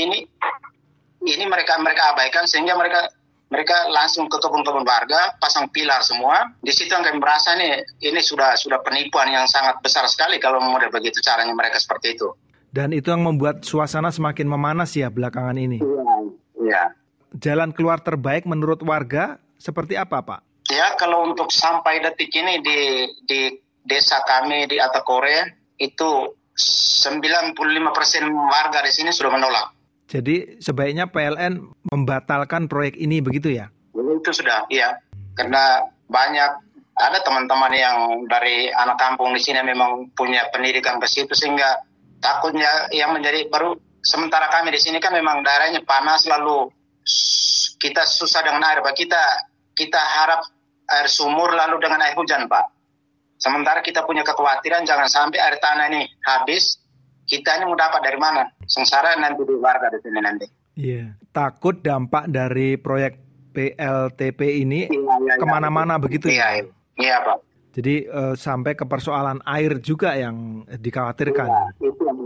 ini mereka abaikan sehingga mereka langsung ke kebun-kebun warga, pasang pilar semua. Di situ yang kami merasa ini sudah penipuan yang sangat besar sekali kalau model begitu caranya mereka seperti itu. Dan itu yang membuat suasana semakin memanas ya belakangan ini. Iya. Jalan keluar terbaik menurut warga seperti apa, Pak? Ya, kalau untuk sampai detik ini di desa kami di Atakore itu 95% warga di sini sudah menolak. Jadi sebaiknya PLN membatalkan proyek ini begitu ya? Itu sudah, iya. Karena ada teman-teman yang dari anak kampung di sini memang punya pendidikan ke situ sehingga takutnya yang menjadi baru. Sementara kami di sini kan memang daerahnya panas, lalu kita susah dengan air, Pak. Kita harap air sumur lalu dengan air hujan, Pak. Sementara kita punya kekhawatiran jangan sampai air tanah ini habis, kita ini mau dapat dari mana? Sengsara nanti di warga di sini nanti. Iya. Takut dampak dari proyek PLTP ini kemana-mana begitu ya? Iya, Pak. Jadi sampai ke persoalan air juga yang dikhawatirkan.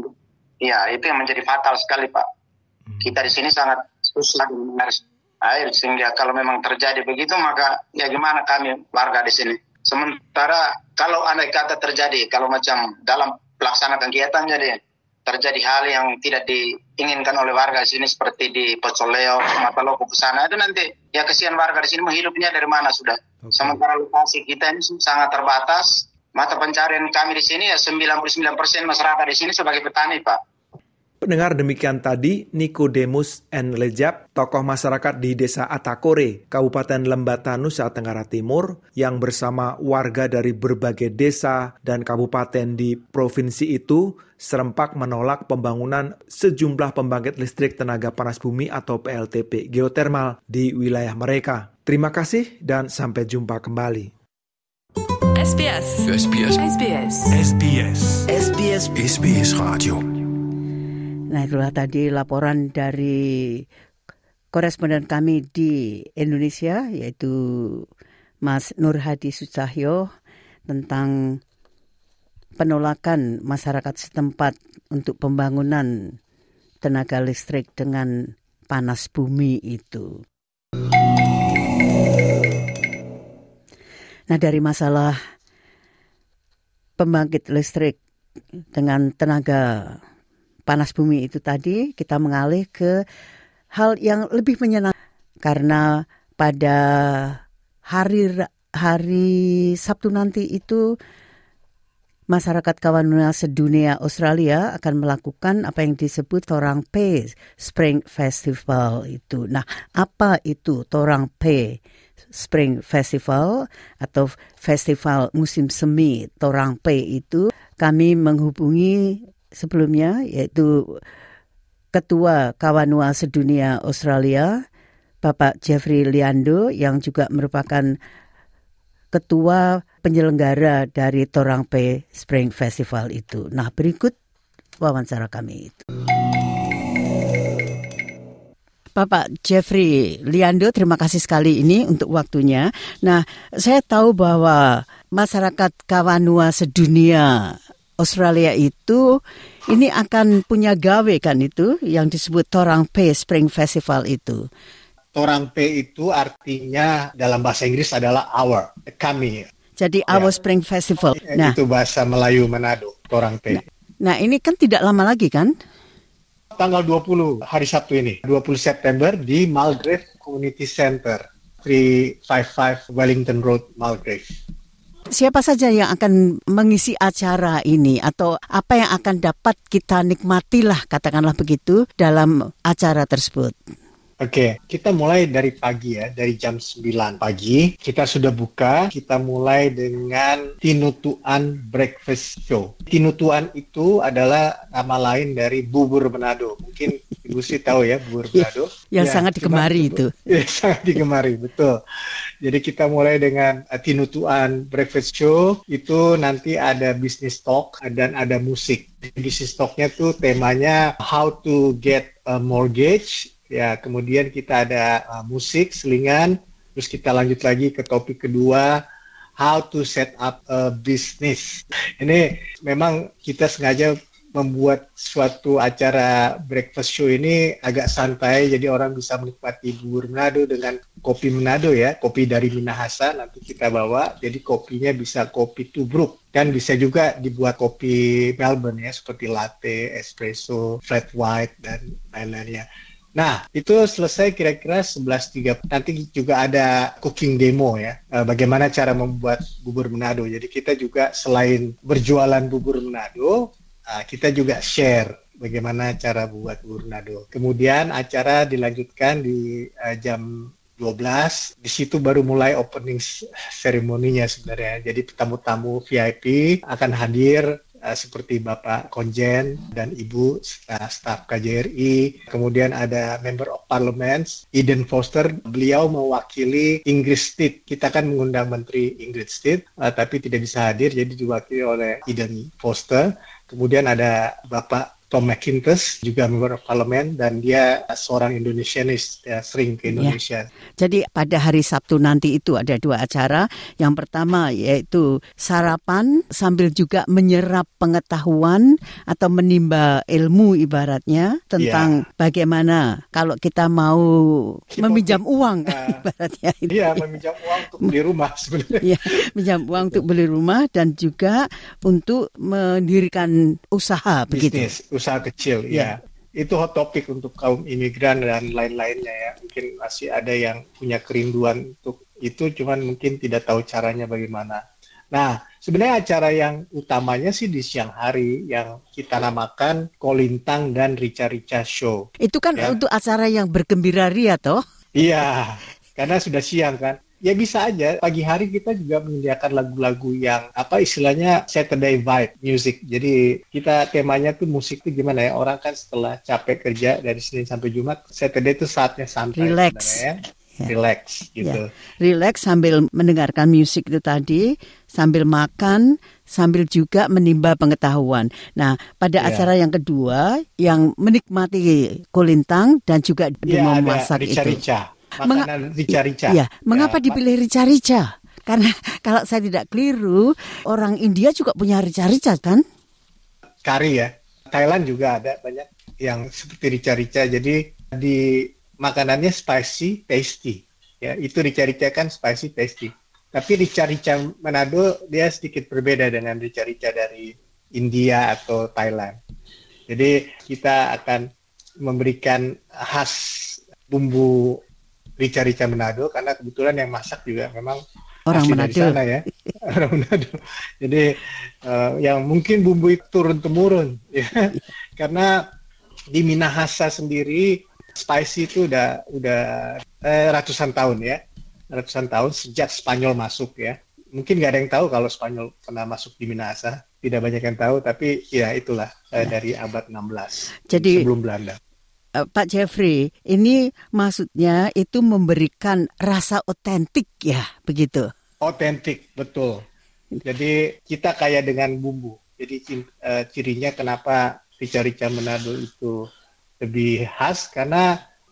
Itu yang menjadi fatal sekali, Pak. Kita di sini sangat susah dengan air, sehingga kalau memang terjadi begitu maka ya gimana kami warga di sini. Sementara kalau andai kata terjadi, kalau macam dalam pelaksanaan kegiatan jadi terjadi hal yang tidak diinginkan oleh warga di sini seperti di Pocoleo, Matalopo ke sana, itu nanti ya kesian warga di sini menghidupnya dari mana sudah. Okay. Sementara lokasi kita ini sangat terbatas, mata pencarian kami di sini ya 99% masyarakat di sini sebagai petani, Pak. Pendengar, demikian tadi Nikodemus N. Lejap, tokoh masyarakat di Desa Atakore, Kabupaten Lembata, Nusa Tenggara Timur, yang bersama warga dari berbagai desa dan kabupaten di provinsi itu serempak menolak pembangunan sejumlah pembangkit listrik tenaga panas bumi atau PLTP geotermal di wilayah mereka. Terima kasih dan sampai jumpa kembali. SBS Radio. Nah, itulah tadi laporan dari koresponden kami di Indonesia, yaitu Mas Nur Hadi Sucahyo, tentang penolakan masyarakat setempat untuk pembangunan tenaga listrik dengan panas bumi itu. Nah, dari masalah pembangkit listrik dengan tenaga panas bumi itu tadi, kita mengalih ke hal yang lebih menyenangkan. Karena pada hari Sabtu nanti itu masyarakat kawanuna sedunia Australia akan melakukan apa yang disebut Torang Pe Spring Festival itu. Nah, apa itu Torang Pe Spring Festival atau Festival Musim Semi Torang Pe itu? Kami menghubungi sebelumnya, yaitu Ketua Kawanua Sedunia Australia, Bapak Jeffrey Liando, yang juga merupakan Ketua Penyelenggara dari Torang Pe Spring Festival itu. Nah, berikut wawancara kami itu. Bapak Jeffrey Liando, terima kasih sekali ini untuk waktunya. Nah, saya tahu bahwa masyarakat Kawanua sedunia Australia itu ini akan punya gawe kan itu yang disebut Torang Pe Spring Festival itu. Torang Pe itu artinya dalam bahasa Inggris adalah our, kami. Jadi our Spring Festival. Nah, itu bahasa Melayu Manado, Torang Pe. Nah, ini kan tidak lama lagi kan? Tanggal 20 hari Sabtu ini, 20 September di Mulgrave Community Center, 355 Wellington Road, Mulgrave. Siapa saja yang akan mengisi acara ini atau apa yang akan dapat kita nikmatilah, katakanlah begitu, dalam acara tersebut? Oke, kita mulai dari pagi ya, dari jam 9 pagi. Kita sudah buka, kita mulai dengan Tinutuan Breakfast Show. Tinutuan itu adalah nama lain dari bubur Manado. Mungkin Ibu sih tahu ya, bubur Manado. Yang sangat digemari itu. Ya, sangat digemari, betul. Jadi kita mulai dengan Tinutuan Breakfast Show, itu nanti ada business talk dan ada musik. Business talknya tuh temanya How to Get a Mortgage. Ya, kemudian kita ada musik, selingan, terus kita lanjut lagi ke topik kedua, how to set up a business. Ini memang kita sengaja membuat suatu acara breakfast show ini agak santai, jadi orang bisa menikmati bubur Manado dengan kopi Manado ya, kopi dari Minahasa nanti kita bawa, jadi kopinya bisa kopi tubruk. Dan bisa juga dibuat kopi Melbourne ya, seperti latte, espresso, flat white, dan lain-lainnya. Nah, itu selesai kira-kira 11.30. Nanti juga ada cooking demo ya, bagaimana cara membuat bubur Manado. Jadi kita juga selain berjualan bubur Manado, kita juga share bagaimana cara buat bubur Manado. Kemudian acara dilanjutkan di jam 12. Di situ baru mulai opening ceremony-nya sebenarnya. Jadi tamu-tamu VIP akan hadir, seperti Bapak Konjen dan Ibu staf KJRI. Kemudian ada Member of Parliament, Eden Foster. Beliau mewakili Inggris State. Kita kan mengundang Menteri Inggris State, tapi tidak bisa hadir, jadi diwakili oleh Eden Foster. Kemudian ada Bapak Tom McIntosh, juga Member of Parliament, dan dia seorang Indonesianis, ya, sering ke Indonesia. Ya. Jadi pada hari Sabtu nanti itu ada 2 acara. Yang pertama yaitu sarapan sambil juga menyerap pengetahuan atau menimba ilmu ibaratnya tentang bagaimana kalau kita mau meminjam uang ibaratnya. Iya, meminjam uang untuk beli rumah sebenarnya. Iya, meminjam uang untuk beli rumah dan juga untuk mendirikan usaha begitu. Usaha kecil, ya. Itu hot topic untuk kaum imigran dan lain-lainnya ya. Mungkin masih ada yang punya kerinduan untuk itu, cuman mungkin tidak tahu caranya bagaimana. Nah, sebenarnya acara yang utamanya sih di siang hari yang kita namakan Kolintang dan Rica-Rica Show. Itu kan ya, untuk acara yang bergembira ria toh? Iya, karena sudah siang kan. Ya bisa aja, pagi hari kita juga menyediakan lagu-lagu yang istilahnya Saturday vibe music. Jadi kita temanya tuh musik tuh gimana ya, orang kan setelah capek kerja dari Senin sampai Jumat, Saturday itu saatnya santai. Relax. Ya. Relax gitu. Ya. Relax sambil mendengarkan musik itu tadi, sambil makan, sambil juga menimba pengetahuan. Nah, pada acara yang kedua, yang menikmati Kolintang dan juga memasak itu. Makanan rica-rica. Iya, mengapa dipilih rica-rica? Karena kalau saya tidak keliru, orang India juga punya rica-rica kan? Kari ya. Thailand juga ada banyak yang seperti rica-rica. Jadi di makanannya spicy, tasty. Ya, itu rica-rica kan spicy, tasty. Tapi rica-rica Manado dia sedikit berbeda dengan rica-rica dari India atau Thailand. Jadi kita akan memberikan khas bumbu rica-rica Manado karena kebetulan yang masak juga memang orang Manado dari sana ya. Orang Manado. Jadi yang mungkin bumbu itu turun-temurun ya. Karena di Minahasa sendiri spicy itu udah ratusan tahun ya. Ratusan tahun sejak Spanyol masuk ya. Mungkin nggak ada yang tahu kalau Spanyol pernah masuk di Minahasa. Tidak banyak yang tahu, tapi ya itulah dari abad 16. Jadi sebelum Belanda. Pak Jeffrey, ini maksudnya itu memberikan rasa otentik ya, begitu? Otentik, betul. Jadi kita kaya dengan bumbu. Jadi cirinya kenapa rica-rica Manado itu lebih khas, karena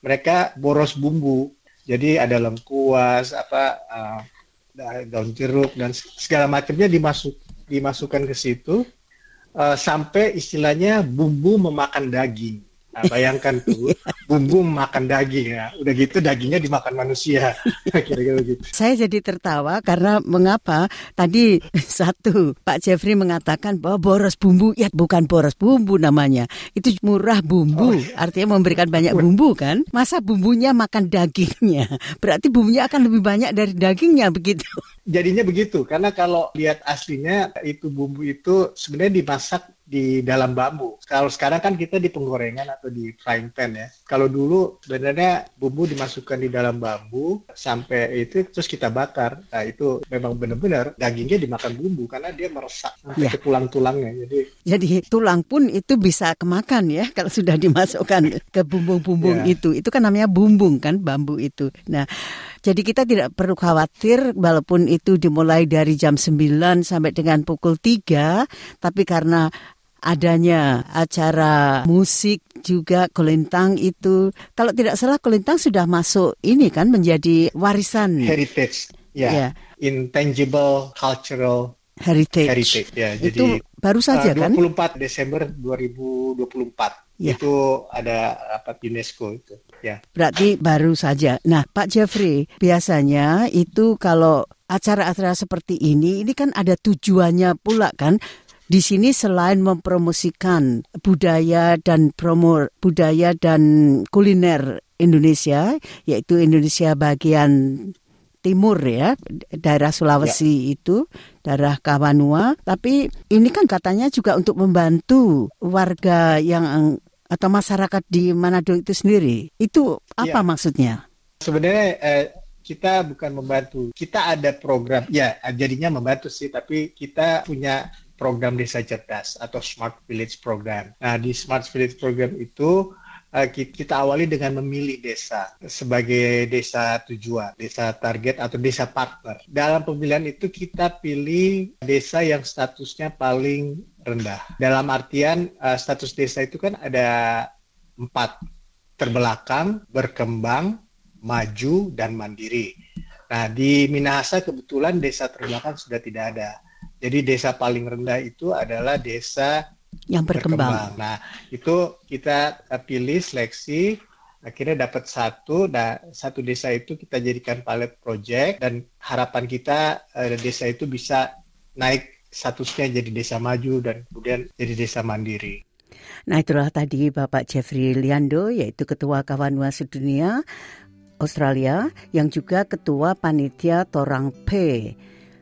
mereka boros bumbu. Jadi ada lengkuas, daun jeruk dan segala macamnya dimasukkan ke situ sampai istilahnya bumbu memakan daging. Nah, bayangkan tuh, bumbu makan daging ya. Udah gitu dagingnya dimakan manusia. Kira-kira begitu. Saya jadi tertawa karena mengapa tadi Pak Jeffrey mengatakan bahwa boros bumbu, ya bukan boros bumbu namanya. Itu murah bumbu, artinya memberikan banyak bumbu kan. Masa bumbunya makan dagingnya? Berarti bumbunya akan lebih banyak dari dagingnya begitu. Jadinya begitu, karena kalau lihat aslinya itu bumbu itu sebenarnya dimasak di dalam bambu. Kalau sekarang kan kita di penggorengan atau di frying pan ya. Kalau dulu sebenarnya bumbu dimasukkan di dalam bambu sampai itu terus kita bakar. Nah itu memang benar-benar dagingnya dimakan bumbu karena dia meresap sampai ke tulang-tulangnya. Jadi tulang pun itu bisa kemakan ya kalau sudah dimasukkan ke bumbung-bumbung itu. Itu kan namanya bumbung kan, bambu itu. Nah, jadi kita tidak perlu khawatir walaupun itu dimulai dari jam 9 sampai dengan pukul 3, tapi karena adanya acara musik juga Kulintang itu, kalau tidak salah Kulintang sudah masuk ini kan menjadi warisan heritage, intangible cultural heritage. Ya, itu jadi baru saja 24 kan? 24 Desember 2024 itu ada rapat UNESCO itu. Ya. Berarti baru saja. Nah, Pak Jeffrey, biasanya itu kalau acara-acara seperti ini kan ada tujuannya pula kan? Di sini selain mempromosikan budaya dan kuliner Indonesia, yaitu Indonesia bagian timur ya, daerah Sulawesi itu, daerah Kawanua. Tapi ini kan katanya juga untuk membantu warga yang atau masyarakat di Manado itu sendiri. Itu apa maksudnya? Sebenarnya kita bukan membantu. Kita ada program, jadinya membantu sih, tapi kita punya program Desa Cerdas atau Smart Village Program. Nah, di Smart Village Program itu kita awali dengan memilih desa sebagai desa tujuan, desa target atau desa partner. Dalam pemilihan itu kita pilih desa yang statusnya paling rendah. Dalam artian status desa itu kan ada 4, terbelakang, berkembang, maju, dan mandiri. Nah, di Minahasa kebetulan desa terbelakang sudah tidak ada. Jadi desa paling rendah itu adalah desa yang berkembang. Nah, itu kita pilih seleksi, akhirnya dapat satu. Nah, satu desa itu kita jadikan pilot project dan harapan kita desa itu bisa naik statusnya jadi desa maju dan kemudian jadi desa mandiri. Nah, itulah tadi Bapak Jeffrey Liando, yaitu Ketua Kawanua Sedunia Australia, yang juga Ketua Panitia Torang P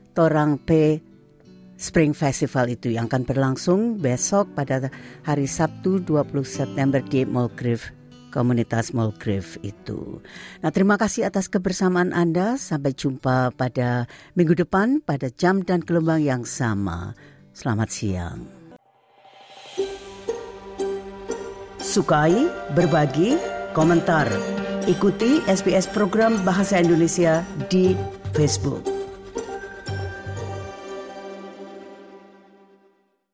Spring Festival itu yang akan berlangsung besok pada hari Sabtu 20 September di Mulgrave, komunitas Mulgrave itu. Nah, terima kasih atas kebersamaan Anda. Sampai jumpa pada minggu depan pada jam dan gelombang yang sama. Selamat siang. Sukai, berbagi, komentar. Ikuti SBS program Bahasa Indonesia di Facebook.